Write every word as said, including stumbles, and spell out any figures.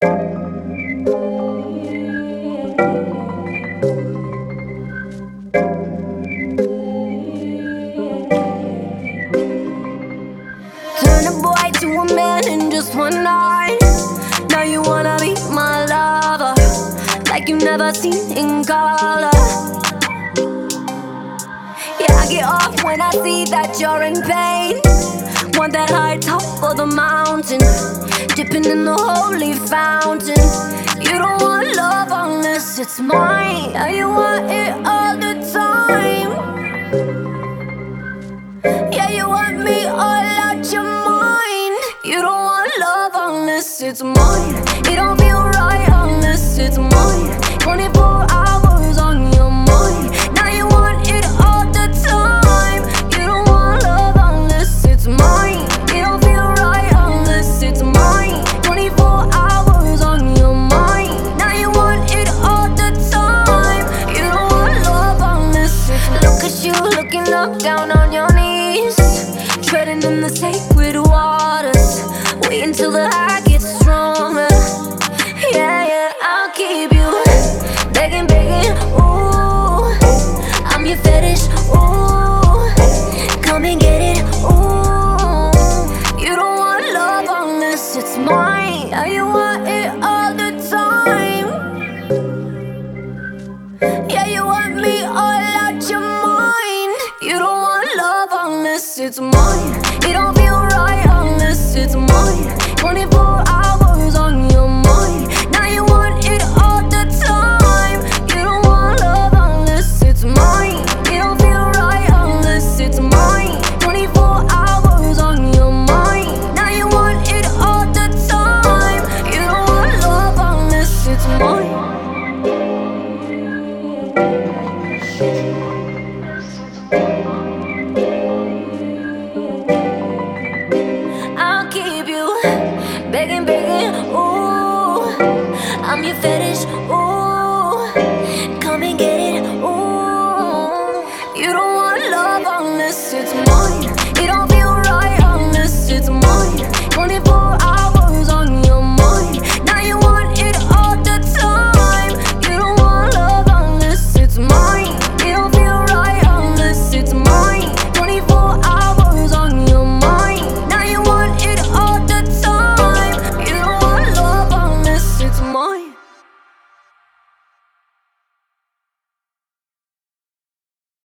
Turn a boy to a man in just one night. Now you wanna be my lover, like you never seen in color. Yeah, I get off when I see that you're in pain. Want that high top of the mountain, dipping in the holy fountain. You don't want love unless it's mine. Yeah, you want it all the time. Yeah, you want me all out your mind. You don't want love unless it's mine. It don't feel right unless it's mine. twenty-four hours on your mind. Now you want it all the time. You don't want love unless it's mine. It don't feel right unless it's mine. twenty-four hours on your mind. Now you want it all the time. You don't want love unless it's mine. Look at you looking up, down on your knees, treading in the sacred waters. Wait until the high gets stronger. Yeah, yeah, I'll keep you begging, begging. Ooh, I'm your fetish. Ooh, come and get it. Ooh, you don't want love unless it's mine. Yeah, you want it all the time. Yeah, you want me all out your mind. You don't want love unless it's mine. It don't feel right unless it's mine. twenty-four hours on your mind. Now you want it all the time. You don't want love unless it's mine. It don't feel right unless it's mine. twenty-four hours on your mind. Now you want it all the time. You don't want love unless it's mine. I'll keep you begging, begging. Ooh, I'm your fetish. Ooh.